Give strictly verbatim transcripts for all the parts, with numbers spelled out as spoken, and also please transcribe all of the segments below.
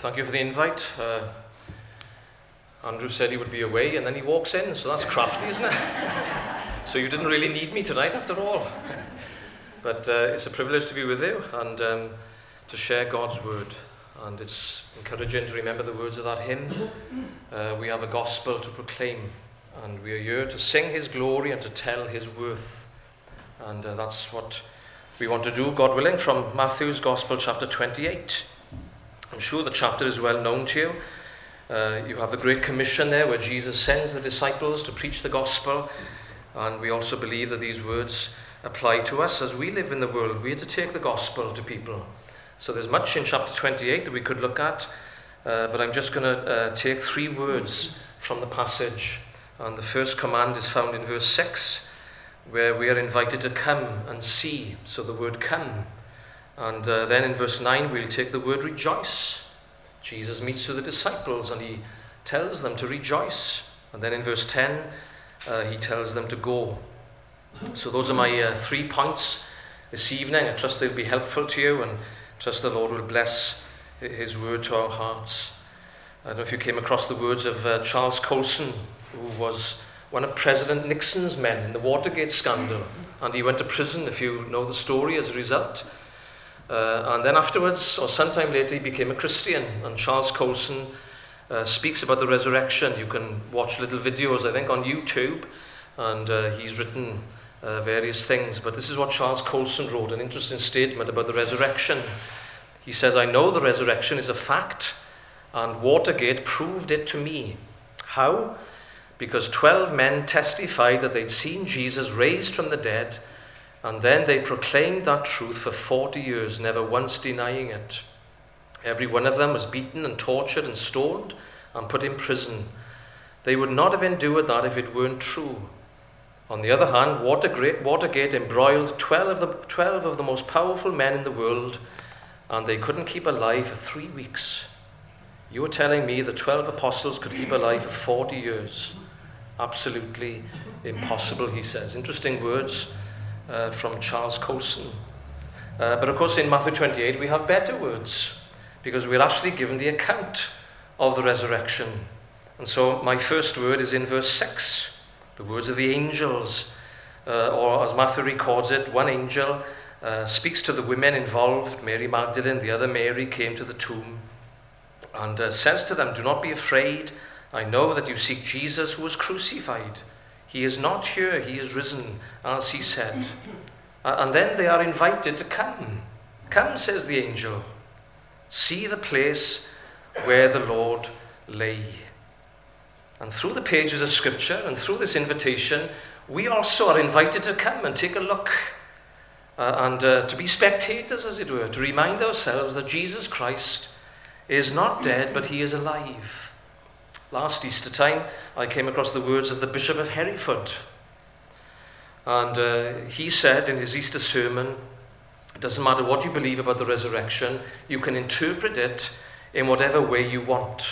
thank you for the invite. Uh, Andrew said he would be away, and then he walks in, so that's crafty, isn't it? So you didn't really need me tonight after all. But uh, it's a privilege to be with you and um, to share God's word. And it's encouraging to remember the words of that hymn. Uh, we have a gospel to proclaim, and we are here to sing his glory and to tell his worth. And uh, that's what we want to do, God willing, from Matthew's Gospel, chapter twenty-eight. I'm sure the chapter is well known to you. Uh, you have the Great Commission there, where Jesus sends the disciples to preach the gospel. And we also believe that these words apply to us as we live in the world. We are to take the gospel to people. So there's much in chapter twenty-eight that we could look at, uh, but I'm just going to uh, take three words from the passage. And the first command is found in verse six, where we are invited to come and see. So the word come. And uh, then in verse nine, we'll take the word rejoice. Jesus meets with the disciples and he tells them to rejoice. And then in verse ten, uh, he tells them to go. So those are my uh, three points this evening. I trust they'll be helpful to you, and trust the Lord will bless his word to our hearts. I don't know if you came across the words of uh, Charles Colson, who was one of President Nixon's men in the Watergate scandal. And he went to prison, if you know the story, as a result. Uh, and then afterwards, or sometime later, he became a Christian. And Charles Colson uh, speaks about the resurrection. You can watch little videos, I think, on YouTube. And uh, he's written uh, various things. But this is what Charles Colson wrote, an interesting statement about the resurrection. He says, "I know the resurrection is a fact, and Watergate proved it to me. How? Because twelve men testified that they'd seen Jesus raised from the dead, and then they proclaimed that truth for forty years, never once denying it. Every one of them was beaten and tortured and stoned and put in prison. They would not have endured that if it weren't true. On the other hand, Watergate, Watergate embroiled twelve of, the, twelve of the most powerful men in the world, and they couldn't keep alive for three weeks. You're telling me the twelve apostles could keep alive for forty years? Absolutely impossible," he says. Interesting words uh, from Charles Colson. Uh, but of course in Matthew twenty-eight we have better words, because we're actually given the account of the resurrection. And so my first word is in verse six, the words of the angels, uh, or as Matthew records it, one angel uh, speaks to the women involved. Mary Magdalene, the other Mary, came to the tomb and uh, says to them, "Do not be afraid. I know that you seek Jesus who was crucified. He is not here, he is risen, as he said." And then they are invited to come. "Come," says the angel, "see the place where the Lord lay." And through the pages of Scripture and through this invitation, we also are invited to come and take a look uh, and uh, to be spectators, as it were, to remind ourselves that Jesus Christ is not dead, but he is alive. Last Easter time, I came across the words of the Bishop of Hereford. And uh, he said in his Easter sermon, it doesn't matter what you believe about the resurrection, you can interpret it in whatever way you want.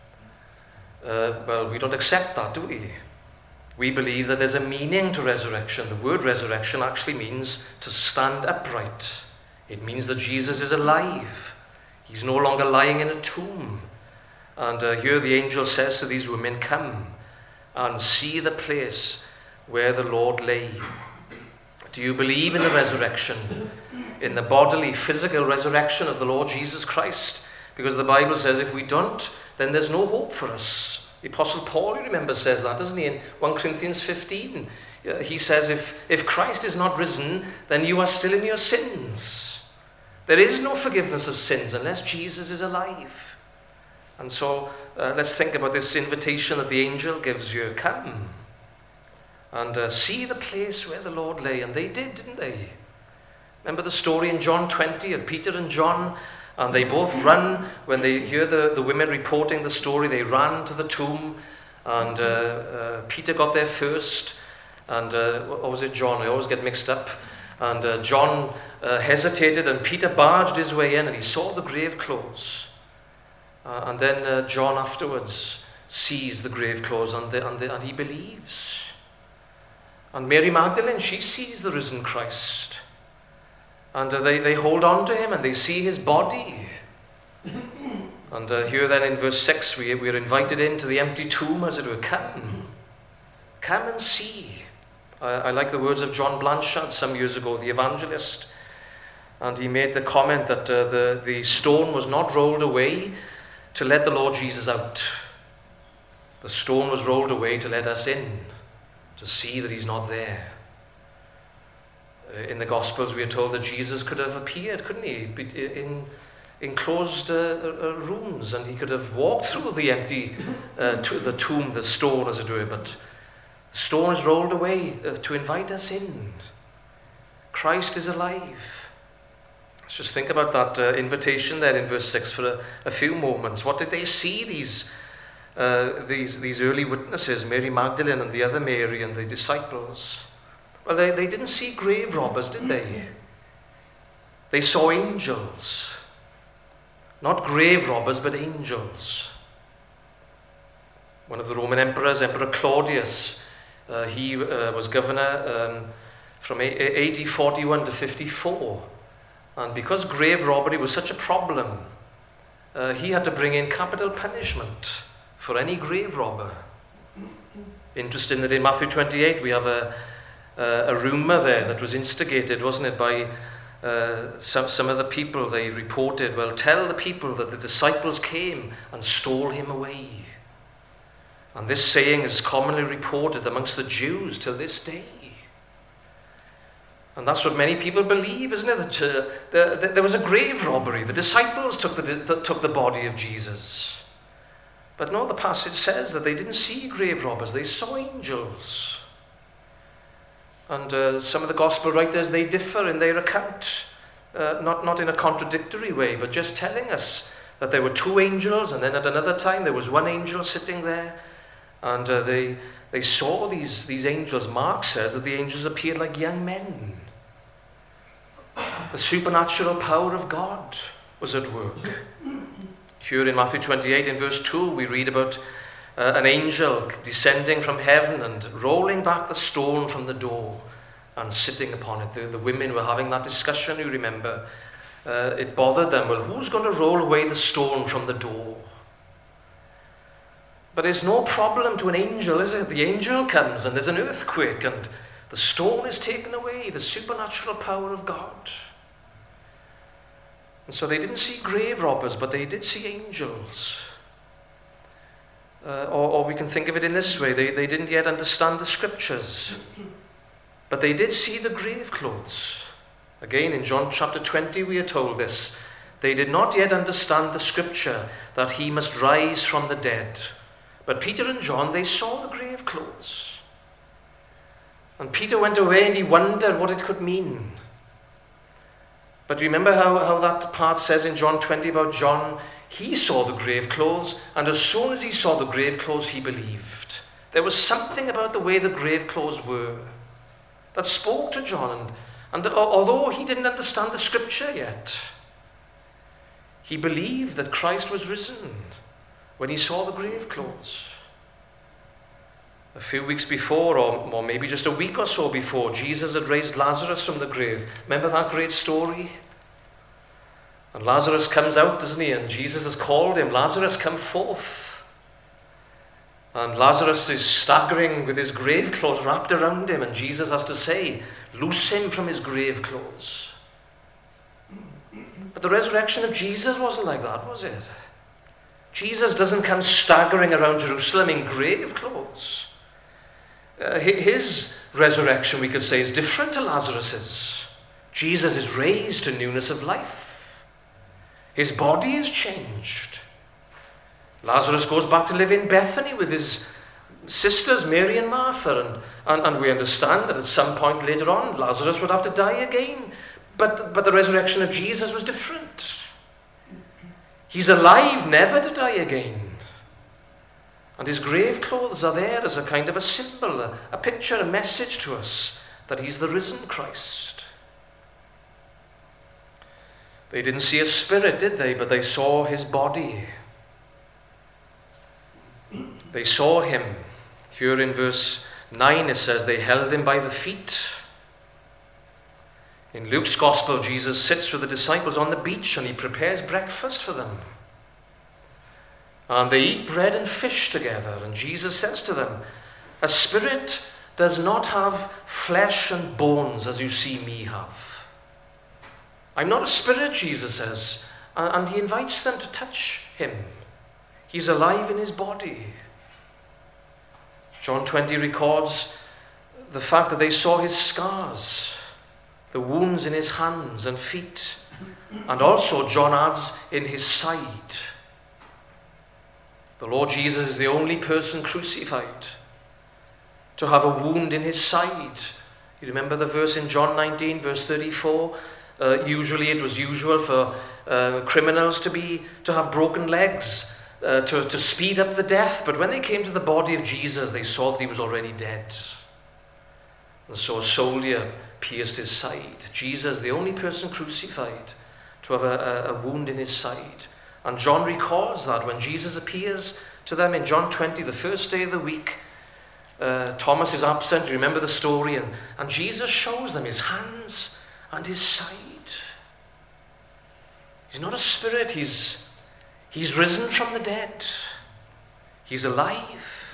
Uh, well, we don't accept that, do we? We believe that there's a meaning to resurrection. The word resurrection actually means to stand upright. It means that Jesus is alive. He's no longer lying in a tomb. And uh, here the angel says to these women, "Come and see the place where the Lord lay." Do you believe in the resurrection? In the bodily, physical resurrection of the Lord Jesus Christ? Because the Bible says if we don't, then there's no hope for us. The Apostle Paul, you remember, says that, doesn't he? In First Corinthians fifteen. Uh, he says if, if Christ is not risen, then you are still in your sins. There is no forgiveness of sins unless Jesus is alive. And so uh, let's think about this invitation that the angel gives you. Come and uh, see the place where the Lord lay. And they did, didn't they? Remember the story in John twenty of Peter and John? And they both run, when they hear the, the women reporting the story, they ran to the tomb. And uh, uh, Peter got there first. And, uh, or was it John? I always get mixed up. And uh, John uh, hesitated, and Peter barged his way in, and he saw the grave clothes. Uh, and then uh, John afterwards sees the grave clothes, and, the, and, the, and he believes. And Mary Magdalene, she sees the risen Christ. And uh, they, they hold on to him, and they see his body. And uh, here then in verse six, we, we're invited into the empty tomb, as it were. Come, come and see. I, I like the words of John Blanchard some years ago, the evangelist. And he made the comment that uh, the, the stone was not rolled away to let the Lord Jesus out. The stone was rolled away to let us in, to see that he's not there. Uh, in the Gospels, we are told that Jesus could have appeared, couldn't he, in enclosed uh, uh, rooms, and he could have walked through the empty, uh, to the tomb, the stone, as it were, but the stone is rolled away uh, to invite us in. Christ is alive. Let's just think about that uh, invitation there in verse six for a, a few moments. What did they see, these, uh, these, these early witnesses, Mary Magdalene and the other Mary and the disciples? Well, they, they didn't see grave robbers, did they? They saw angels. Not grave robbers, but angels. One of the Roman emperors, Emperor Claudius, uh, he uh, was governor um, from A D forty-one to fifty-four. And because grave robbery was such a problem, uh, he had to bring in capital punishment for any grave robber. Interesting that in Matthew twenty-eight we have a, a, a rumour there that was instigated, wasn't it, by Uh, some, some of the people. They reported, well, tell the people that the disciples came and stole him away. And this saying is commonly reported amongst the Jews till this day. And that's what many people believe, isn't it? That uh, the, the, there was a grave robbery. The disciples took the, the, took the body of Jesus. But no, the passage says that they didn't see grave robbers. They saw angels. And uh, some of the gospel writers, they differ in their account, uh, not, not in a contradictory way, but just telling us that there were two angels, and then at another time there was one angel sitting there, and uh, they, they saw these, these angels. Mark says that the angels appeared like young men. The supernatural power of God was at work. Here in Matthew twenty-eight, in verse two, we read about Uh, an angel descending from heaven and rolling back the stone from the door and sitting upon it. The, the women were having that discussion, you remember. Uh, it bothered them. Well, who's going to roll away the stone from the door? But it's no problem to an angel, is it? The angel comes and there's an earthquake and the stone is taken away, the supernatural power of God. And so they didn't see grave robbers, but they did see angels. Uh, or, or we can think of it in this way. They, they didn't yet understand the scriptures, but they did see the grave clothes. Again, in John chapter twenty, we are told this. They did not yet understand the scripture that he must rise from the dead. But Peter and John, they saw the grave clothes. And Peter went away and he wondered what it could mean. But remember how, how that part says in John twenty about John? He saw the grave clothes, and as soon as he saw the grave clothes, he believed. There was something about the way the grave clothes were that spoke to John. And, and although he didn't understand the scripture yet, he believed that Christ was risen when he saw the grave clothes. A few weeks before, or, or maybe just a week or so before, Jesus had raised Lazarus from the grave. Remember that great story? And Lazarus comes out, doesn't he? And Jesus has called him, Lazarus, come forth. And Lazarus is staggering with his grave clothes wrapped around him. And Jesus has to say, loose him from his grave clothes. But the resurrection of Jesus wasn't like that, was it? Jesus doesn't come staggering around Jerusalem in grave clothes. Uh, his resurrection, we could say, is different to Lazarus's. Jesus is raised to newness of life. His body is changed. Lazarus goes back to live in Bethany with his sisters, Mary and Martha. And, and, and we understand that at some point later on, Lazarus would have to die again. But, but the resurrection of Jesus was different. He's alive, never to die again. And his grave clothes are there as a kind of a symbol, a, a picture, a message to us that he's the risen Christ. They didn't see a spirit, did they? But they saw his body. They saw him. Here in verse nine it says they held him by the feet. In Luke's gospel, Jesus sits with the disciples on the beach and he prepares breakfast for them. And they eat bread and fish together. And Jesus says to them, a spirit does not have flesh and bones as you see me have. I'm not a spirit, Jesus says. And he invites them to touch him. He's alive in his body. John twenty records the fact that they saw his scars, the wounds in his hands and feet, and also, John adds, in his side. The Lord Jesus is the only person crucified to have a wound in his side. You remember the verse in John nineteen, verse thirty-four? Uh, usually it was usual for uh, criminals to be to have broken legs, uh, to, to speed up the death. But when they came to the body of Jesus, they saw that he was already dead. And so a soldier pierced his side. Jesus, the only person crucified to have a, a, a wound in his side. And John records that when Jesus appears to them in John twenty, the first day of the week, uh, Thomas is absent. You remember the story? And, and Jesus shows them his hands and his side. He's not a spirit. He's, he's risen from the dead. He's alive.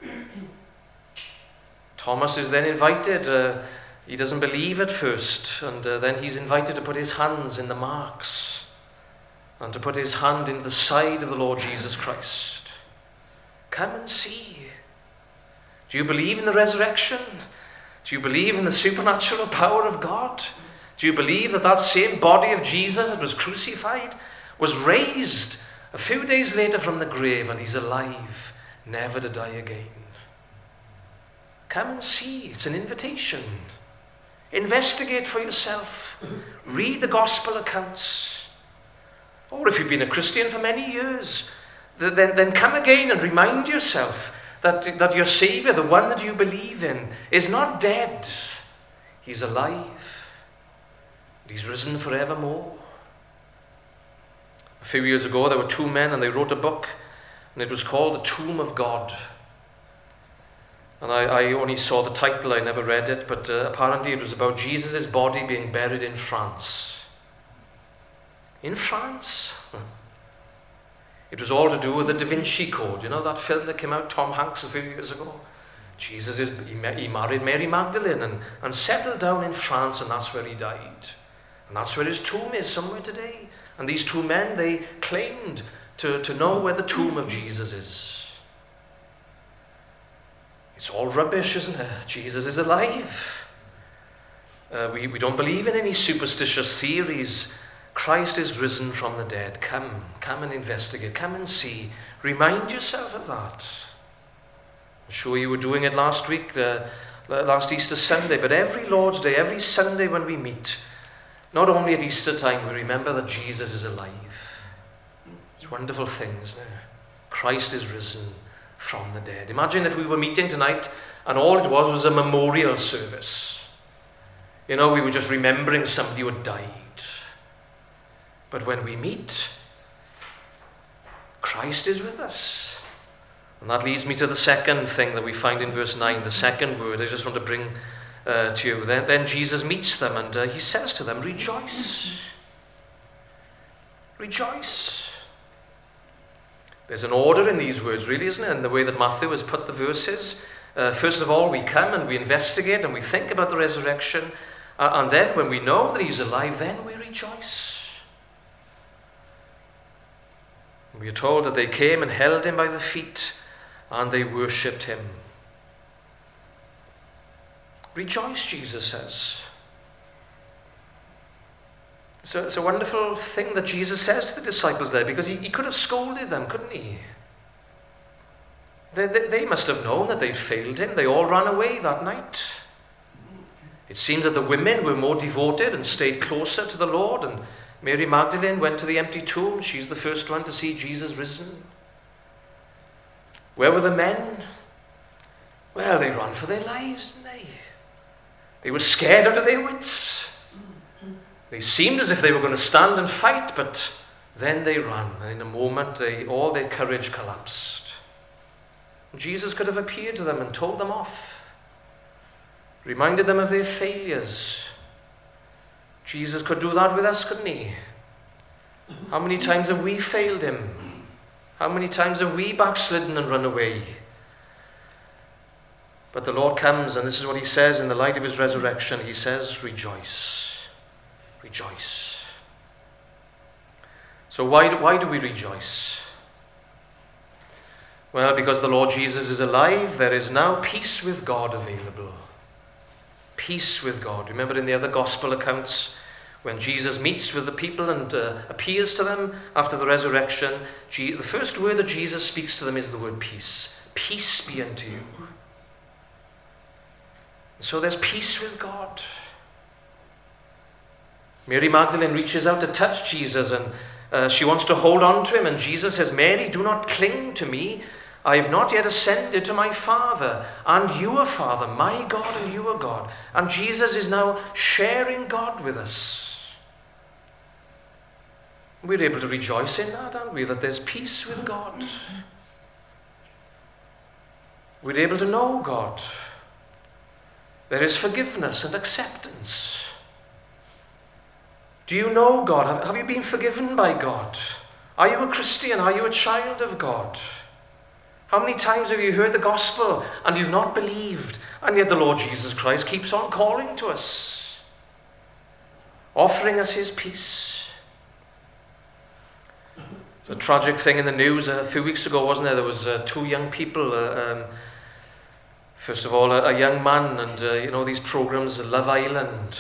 Thomas is then invited. Uh, he doesn't believe at first. And uh, then he's invited to put his hands in the marks and to put his hand in the side of the Lord Jesus Christ. Come and see. Do you believe in the resurrection? Do you believe in the supernatural power of God? Do you believe that that same body of Jesus that was crucified was raised a few days later from the grave, and he's alive, never to die again? Come and see. It's an invitation. Investigate for yourself. Read the gospel accounts. Or if you've been a Christian for many years, then, then come again and remind yourself that, that your Savior, the one that you believe in, is not dead. He's alive. He's risen forevermore. A few years ago, there were two men and they wrote a book, and it was called The Tomb of God. And I, I only saw the title, I never read it, but uh, apparently it was about Jesus' body being buried in France. In France? It was all to do with the Da Vinci Code. You know that film that came out, Tom Hanks, a few years ago? Jesus, is, he, he married Mary Magdalene and, and settled down in France, and that's where he died. And that's where his tomb is, somewhere today. And these two men, they claimed to, to know where the tomb of Jesus is. It's all rubbish, isn't it? Jesus is alive. Uh, we, we don't believe in any superstitious theories. Christ is risen from the dead. Come, come and investigate. Come and see. Remind yourself of that. I'm sure you were doing it last week, uh, last Easter Sunday, but every Lord's Day, every Sunday when we meet, not only at Easter time, we remember that Jesus is alive. It's a wonderful thing, isn't it? Christ is risen from the dead. Imagine if we were meeting tonight and all it was was a memorial service. You know, we were just remembering somebody who had died. But when we meet, Christ is with us. And that leads me to the second thing that we find in verse nine, the second word I just want to bring uh, to you. Then, then Jesus meets them and uh, he says to them, rejoice. Rejoice. There's an order in these words, really, isn't it? In the way that Matthew has put the verses. Uh, first of all, we come and we investigate and we think about the resurrection. Uh, and then when we know that he's alive, then we rejoice. We are told that they came and held him by the feet and they worshipped him. Rejoice, Jesus says. So it's a wonderful thing that Jesus says to the disciples there, because he, he could have scolded them, couldn't he? They, they, they must have known that they'd failed him. They all ran away that night. It seemed that the women were more devoted and stayed closer to the Lord, and Mary Magdalene went to the empty tomb. She's the first one to see Jesus risen. Where were the men? Well, they ran for their lives, didn't they? They were scared out of their wits. They seemed as if they were going to stand and fight, but then they ran, and in a moment they, all their courage collapsed. Jesus could have appeared to them and told them off, reminded them of their failures. Jesus could do that with us, couldn't he? How many times have we failed him? How many times have we backslidden and run away? But the Lord comes, and this is what he says in the light of his resurrection. He says, rejoice. Rejoice. So why do, why do we rejoice? Well, because the Lord Jesus is alive, there is now peace with God available. Peace with God. Remember in the other gospel accounts, when Jesus meets with the people and uh, appears to them after the resurrection, G- the first word that Jesus speaks to them is the word peace. Peace be unto you. So there's peace with God. Mary Magdalene reaches out to touch Jesus, and uh, she wants to hold on to him, and Jesus says, Mary, do not cling to me. I have not yet ascended to my Father, and you are Father, my God and you are God. And Jesus is now sharing God with us. We're able to rejoice in that, aren't we? That there's peace with God. We're able to know God. There is forgiveness and acceptance. Do you know God? Have, have you been forgiven by God? Are you a Christian? Are you a child of God? How many times have you heard the gospel and you've not believed, and yet the Lord Jesus Christ keeps on calling to us, offering us his peace? It's a tragic thing in the news a few weeks ago, wasn't there? There was uh, two young people. Uh, um, first of all, a, a young man, and uh, you know these programs, Love Island.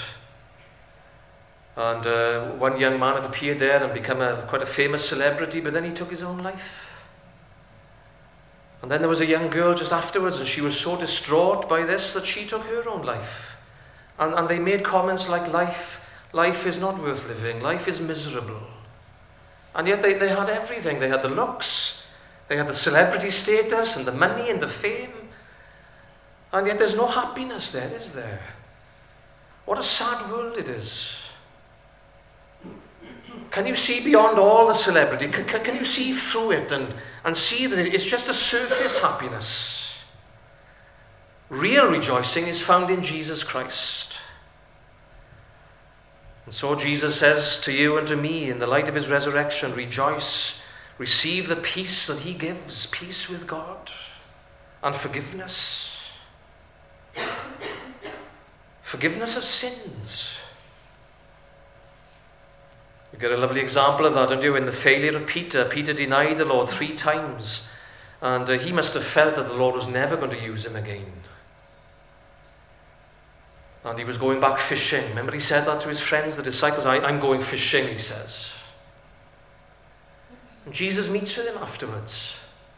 And uh, one young man had appeared there and become a, quite a famous celebrity, but then he took his own life. And then there was a young girl just afterwards, and she was so distraught by this that she took her own life. And, and they made comments like, life, life is not worth living, life is miserable. And yet they, they had everything. They had the looks, they had the celebrity status and the money and the fame. And yet there's no happiness there, is there? What a sad world it is. Can you see beyond all the celebrity? Can, can, can you see through it and, and see that it's just a surface happiness? Real rejoicing is found in Jesus Christ. And so Jesus says to you and to me, in the light of his resurrection, rejoice, receive the peace that he gives, peace with God and forgiveness. Forgiveness of sins. You get a lovely example of that, don't you, in the failure of Peter. Peter denied the Lord three times, and uh, he must have felt that the Lord was never going to use him again. And he was going back fishing. Remember, he said that to his friends, the disciples, I, I'm going fishing, he says. And Jesus meets with him afterwards.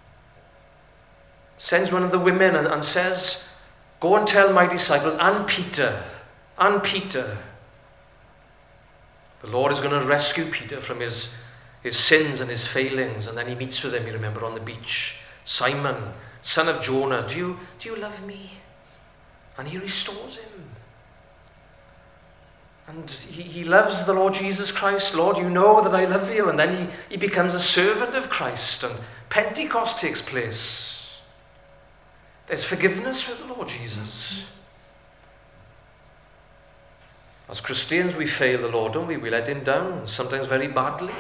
Sends one of the women and, and says, go and tell my disciples, and Peter, and Peter. The Lord is going to rescue Peter from his, his sins and his failings. And then he meets with him, you remember, on the beach. Simon, son of Jonah, do you, do you love me? And he restores him. And he, he loves the Lord Jesus Christ. Lord, you know that I love you. And then he, he becomes a servant of Christ. And Pentecost takes place. There's forgiveness with the Lord Jesus. As Christians, we fail the Lord, don't we? We let him down, sometimes very badly.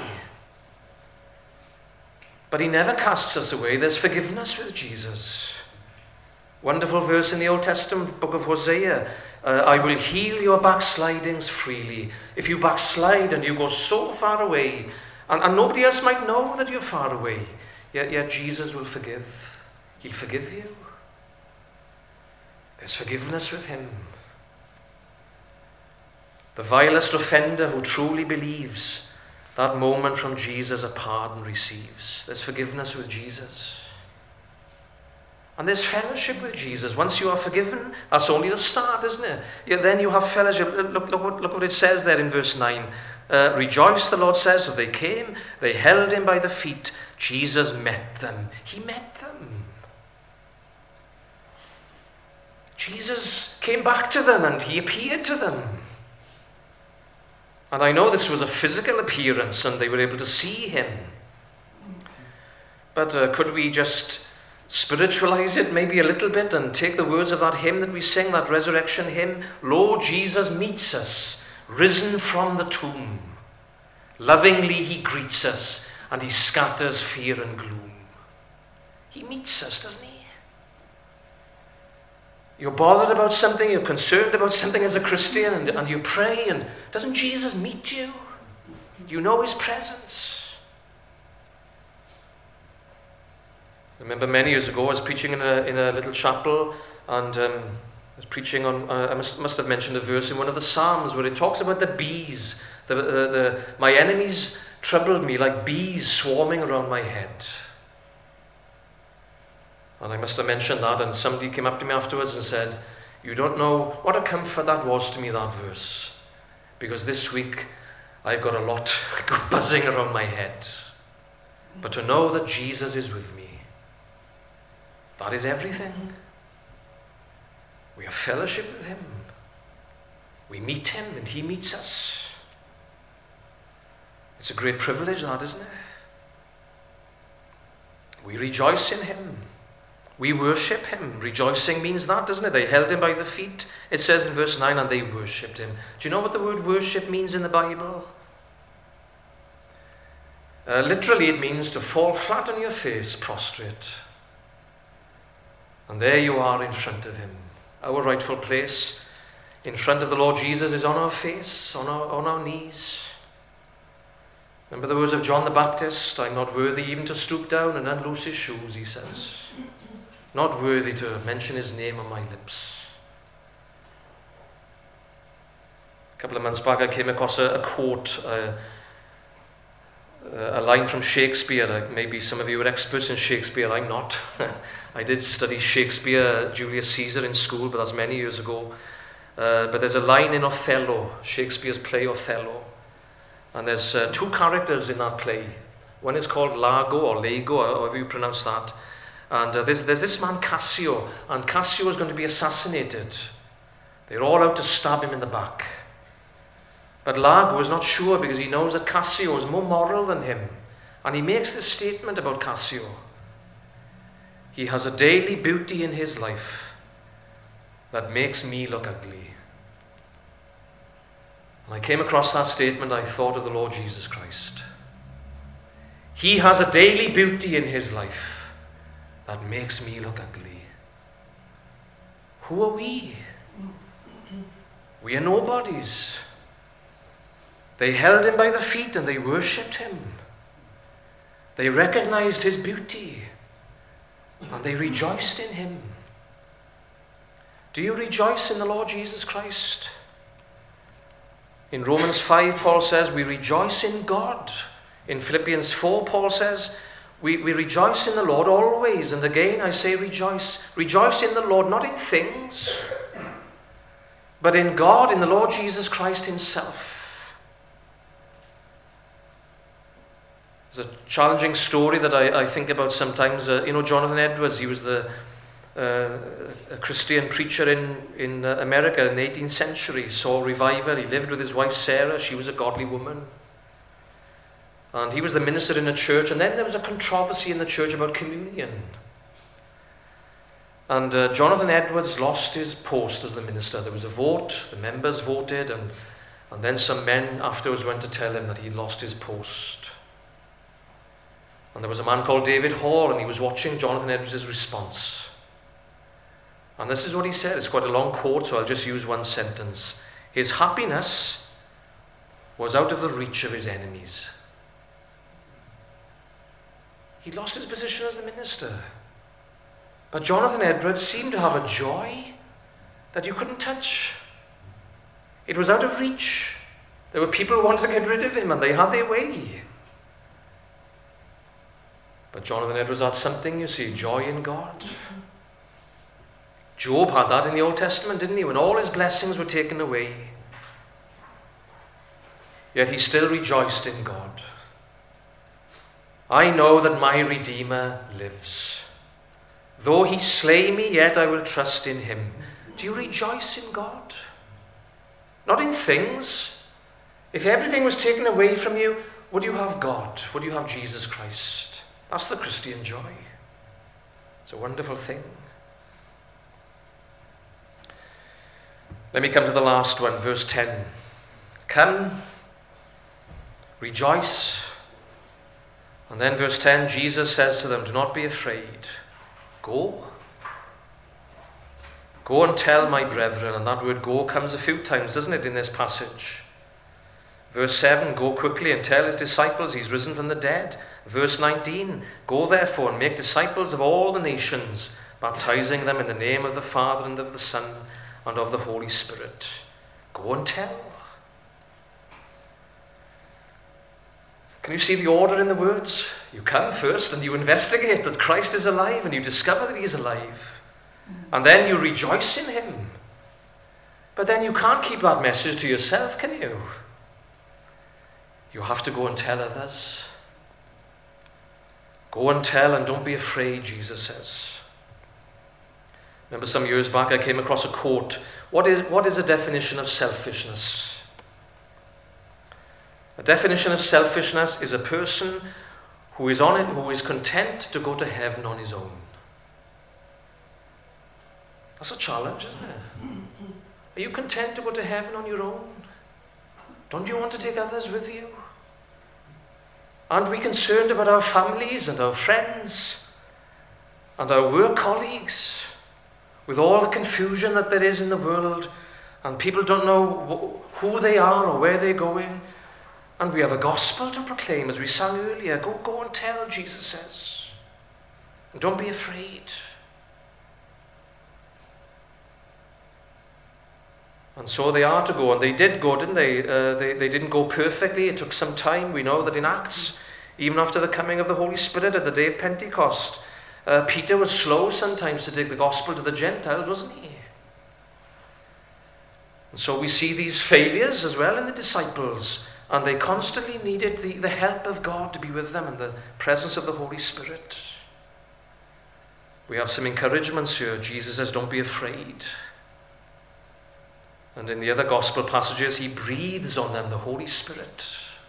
But he never casts us away. There's forgiveness with Jesus. Wonderful verse in the Old Testament, book of Hosea. Uh, I will heal your backslidings freely. If you backslide and you go so far away, and, and nobody else might know that you're far away, yet, yet Jesus will forgive. He'll forgive you. There's forgiveness with him. The vilest offender who truly believes, that moment from Jesus a pardon receives. There's forgiveness with Jesus. And there's fellowship with Jesus. Once you are forgiven, that's only the start, isn't it? Yeah, then you have fellowship. Look, look, what, look what it says there in verse nine. Uh, Rejoice, the Lord says. So they came, they held him by the feet. Jesus met them. He met them. Jesus came back to them and he appeared to them. And I know this was a physical appearance and they were able to see him. But uh, could we just spiritualize it maybe a little bit and take the words of that hymn that we sing, that resurrection hymn? Lo, Jesus meets us, risen from the tomb. Lovingly he greets us and he scatters fear and gloom. He meets us, doesn't he? You're bothered about something, you're concerned about something as a Christian, and, and you pray, and doesn't Jesus meet you? You know his presence. I remember many years ago, I was preaching in a, in a little chapel, and um, I was preaching on, uh, I must, must have mentioned a verse in one of the Psalms where it talks about the bees. The, the, the, my enemies troubled me like bees swarming around my head. And I must have mentioned that, and somebody came up to me afterwards and said, you don't know what a comfort that was to me, that verse. Because this week, I've got a lot buzzing around my head. But to know that Jesus is with me, that is everything. We have fellowship with him. We meet him and he meets us. It's a great privilege, that, isn't it? We rejoice in him. We worship him. Rejoicing means that, doesn't it? They held him by the feet. It says in verse nine, and they worshipped him. Do you know what the word worship means in the Bible? Uh, literally, it means to fall flat on your face, prostrate. And there you are in front of him. Our rightful place in front of the Lord Jesus is on our face, on our, on our knees. Remember the words of John the Baptist, I'm not worthy even to stoop down and unloose his shoes, he says. Not worthy to mention his name on my lips. A couple of months back I came across a, a quote, uh, a line from Shakespeare. Uh, maybe some of you are experts in Shakespeare, I'm not. I did study Shakespeare, Julius Caesar in school, but that's many years ago. Uh, but there's a line in Othello, Shakespeare's play Othello. And there's uh, two characters in that play. One is called Lago, or Lago, or however you pronounce that. And uh, there's, there's this man Cassio, and Cassio is going to be assassinated. They're all out to stab him in the back. But Lago is not sure because he knows that Cassio is more moral than him. And he makes this statement about Cassio. He has a daily beauty in his life that makes me look ugly. When I came across that statement, I thought of the Lord Jesus Christ. He has a daily beauty in his life that makes me look ugly. Who are we? We are nobodies. They held him by the feet and they worshipped him. They recognized his beauty and they rejoiced in him. Do you rejoice in the Lord Jesus Christ? In Romans five, Paul says, we rejoice in God. In Philippians four, Paul says, we, we rejoice in the Lord always. And again, I say rejoice. Rejoice in the Lord, not in things, but in God, in the Lord Jesus Christ himself. There's a challenging story that I, I think about sometimes. Uh, you know, Jonathan Edwards, he was the uh, a Christian preacher in, in uh, America in the eighteenth century, saw a revival. He lived with his wife Sarah. She was a godly woman. And he was the minister in a church. And then there was a controversy in the church about communion. And uh, Jonathan Edwards lost his post as the minister. There was a vote. The members voted. And, and then some men afterwards went to tell him that he'd lost his post. And there was a man called David Hall, and he was watching Jonathan Edwards' response. And this is what he said. It's quite a long quote, so I'll just use one sentence. His happiness was out of the reach of his enemies. He lost his position as the minister. But Jonathan Edwards seemed to have a joy that you couldn't touch. It was out of reach. There were people who wanted to get rid of him, and they had their way. But Jonathan Edwards had something, you see, joy in God. Job had that in the Old Testament, didn't he? When all his blessings were taken away. Yet he still rejoiced in God. I know that my Redeemer lives. Though he slay me, yet I will trust in him. Do you rejoice in God? Not in things. If everything was taken away from you, would you have God? Would you have Jesus Christ? That's the Christian joy. It's a wonderful thing. Let me come to the last one, verse ten. Come, rejoice. And then verse ten, Jesus says to them, do not be afraid. Go. Go and tell my brethren. And that word go comes a few times, doesn't it, in this passage? Verse seven, go quickly and tell his disciples he's risen from the dead. Verse nineteen, go therefore and make disciples of all the nations, baptizing them in the name of the Father and of the Son and of the Holy Spirit. Go and tell. Can you see the order in the words? You come first and you investigate that Christ is alive and you discover that he is alive. And then you rejoice in him. But then you can't keep that message to yourself, can you? You have to go and tell others. Go and tell and don't be afraid, Jesus says. Remember some years back I came across a quote. What is, what is a definition of selfishness? A definition of selfishness is a person who is on it, who is content to go to heaven on his own. That's a challenge, isn't it? Are you content to go to heaven on your own? Don't you want to take others with you? Aren't we concerned about our families and our friends and our work colleagues with all the confusion that there is in the world and people don't know who they are or where they're going? And we have a gospel to proclaim, as we sang earlier. Go, go and tell, Jesus says. And don't be afraid. And so they are to go, and they did go, didn't they? Uh, they? They didn't go perfectly. It took some time. We know that in Acts, even after the coming of the Holy Spirit at the day of Pentecost, uh, Peter was slow sometimes to take the gospel to the Gentiles, wasn't he? And so we see these failures as well in the disciples. And they constantly needed the, the help of God to be with them and the presence of the Holy Spirit. We have some encouragements here. Jesus says, don't be afraid. And in the other gospel passages, he breathes on them the Holy Spirit.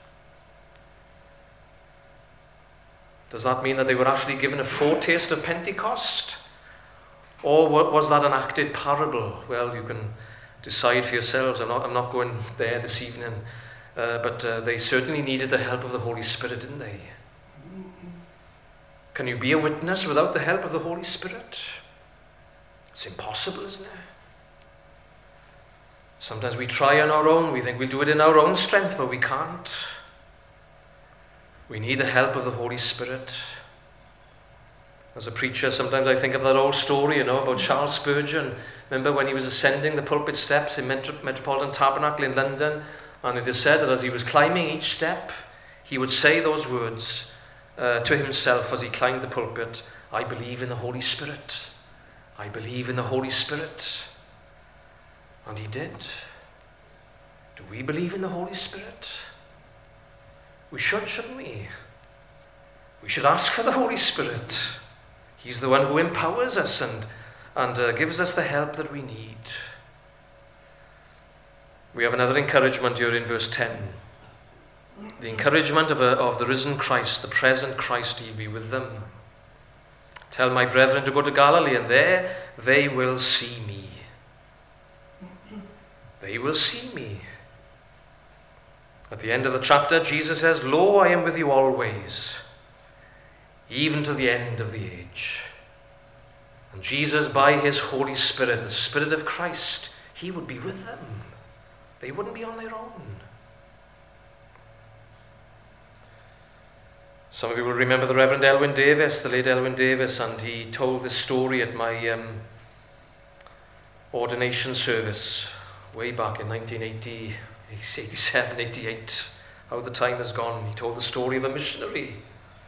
Does that mean that they were actually given a foretaste of Pentecost? Or was that an acted parable? Well, you can decide for yourselves. I'm not, I'm not going there this evening. Uh, but uh, they certainly needed the help of the Holy Spirit, didn't they? Can you be a witness without the help of the Holy Spirit? It's impossible, isn't it? Sometimes we try on our own. We think we'll do it in our own strength, but we can't. We need the help of the Holy Spirit. As a preacher, sometimes I think of that old story, you know, about Charles Spurgeon. Remember when he was ascending the pulpit steps in Metro- Metropolitan Tabernacle in London? And it is said that as he was climbing each step, he would say those words uh, to himself as he climbed the pulpit. I believe in the Holy Spirit. I believe in the Holy Spirit. And he did. Do we believe in the Holy Spirit? We should, shouldn't we? We should ask for the Holy Spirit. He's the one who empowers us and, and uh, gives us the help that we need. We have another encouragement here in verse ten. The encouragement of, a, of the risen Christ, the present Christ, he'll be with them. Tell my brethren to go to Galilee, and there they will see me. They will see me. At the end of the chapter, Jesus says, Lo, I am with you always, even to the end of the age. And Jesus, by his Holy Spirit, the Spirit of Christ, he would be with them. They wouldn't be on their own. Some of you will remember the Reverend Elwyn Davis, the late Elwyn Davis, and he told this story at my um, ordination service way back in nineteen eighty, eighty-seven, eighty-eight. How the time has gone. He told the story of a missionary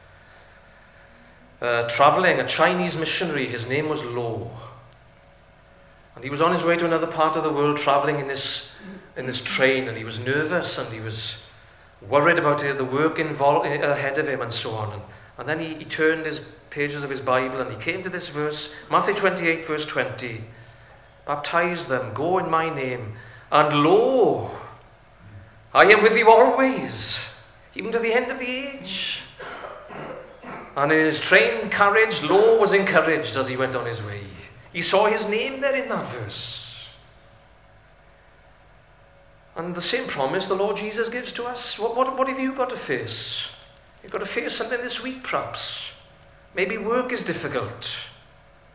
uh, traveling, a Chinese missionary. His name was Lo. And he was on his way to another part of the world, traveling in this in this train, and he was nervous and he was worried about the work involved ahead of him and so on. And, and then he, he turned his pages of his Bible and he came to this verse, Matthew twenty-eight, verse twenty. Baptize them, go in my name, and lo, I am with you always, even to the end of the age. And in his train carriage, Lo was encouraged as he went on his way. He saw his name there in that verse. And the same promise the Lord Jesus gives to us. What, what, what have you got to face? You've got to face something this week, perhaps. Maybe work is difficult.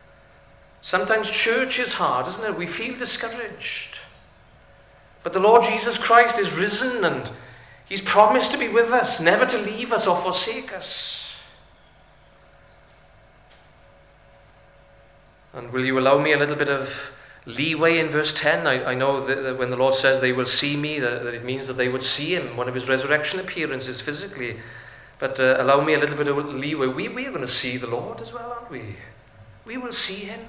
Sometimes church is hard, isn't it? We feel discouraged. But the Lord Jesus Christ is risen and he's promised to be with us, never to leave us or forsake us. And will you allow me a little bit of leeway in verse ten? I, I know that, that when the Lord says they will see me, that, that it means that they would see him, one of his resurrection appearances physically. But uh, allow me a little bit of leeway. We, we are going to see the Lord as well, aren't we? We will see him.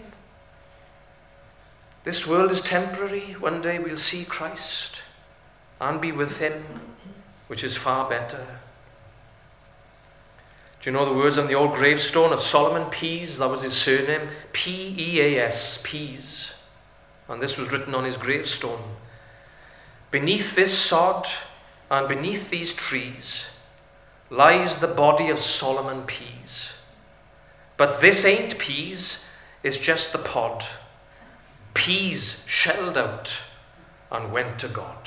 This world is temporary. One day we'll see Christ and be with him, which is far better. Do you know the words on the old gravestone of Solomon Pease? That was his surname. P E A S, Pease. And this was written on his gravestone. Beneath this sod and beneath these trees lies the body of Solomon Pease. But this ain't peas, it's just the pod. Peas shelled out and went to God.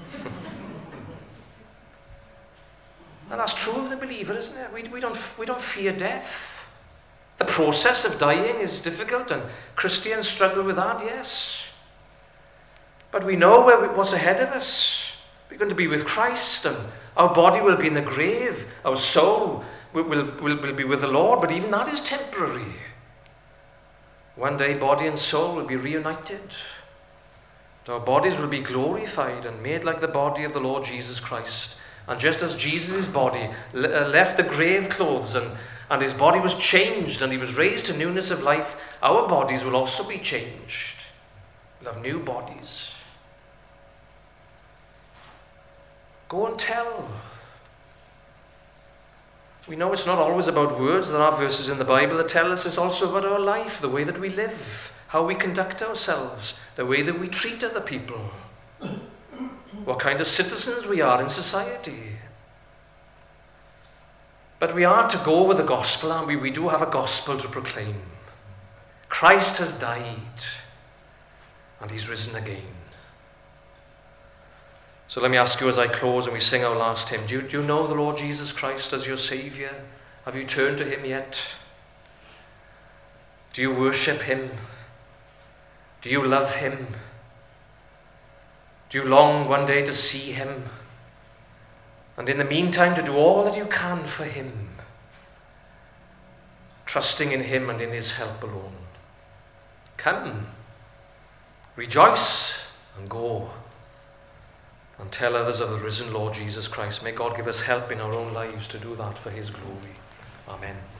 And that's true of the believer, isn't it? We, we, don't, we don't fear death. The process of dying is difficult, and Christians struggle with that, yes. But we know where we, what's ahead of us. We're going to be with Christ, and our body will be in the grave. Our soul will, will, will, will be with the Lord, but even that is temporary. One day, body and soul will be reunited. Our bodies will be glorified and made like the body of the Lord Jesus Christ. And just as Jesus' body left the grave clothes and, and his body was changed and he was raised to newness of life, our bodies will also be changed. We'll have new bodies. Go and tell. We know it's not always about words. There are verses in the Bible that tell us it's also about our life, the way that we live, how we conduct ourselves, the way that we treat other people, what kind of citizens we are in society. But we are to go with the gospel, aren't we? We do have a gospel to proclaim. Christ has died, and he's risen again. So let me ask you as I close and we sing our last hymn, do you, do you know the Lord Jesus Christ as your Saviour? Have you turned to him yet? Do you worship him? Do you love him? Do you long one day to see him? And in the meantime to do all that you can for him, trusting in him and in his help alone. Come, rejoice and go. And tell others of the risen Lord Jesus Christ. May God give us help in our own lives to do that for his glory. Amen.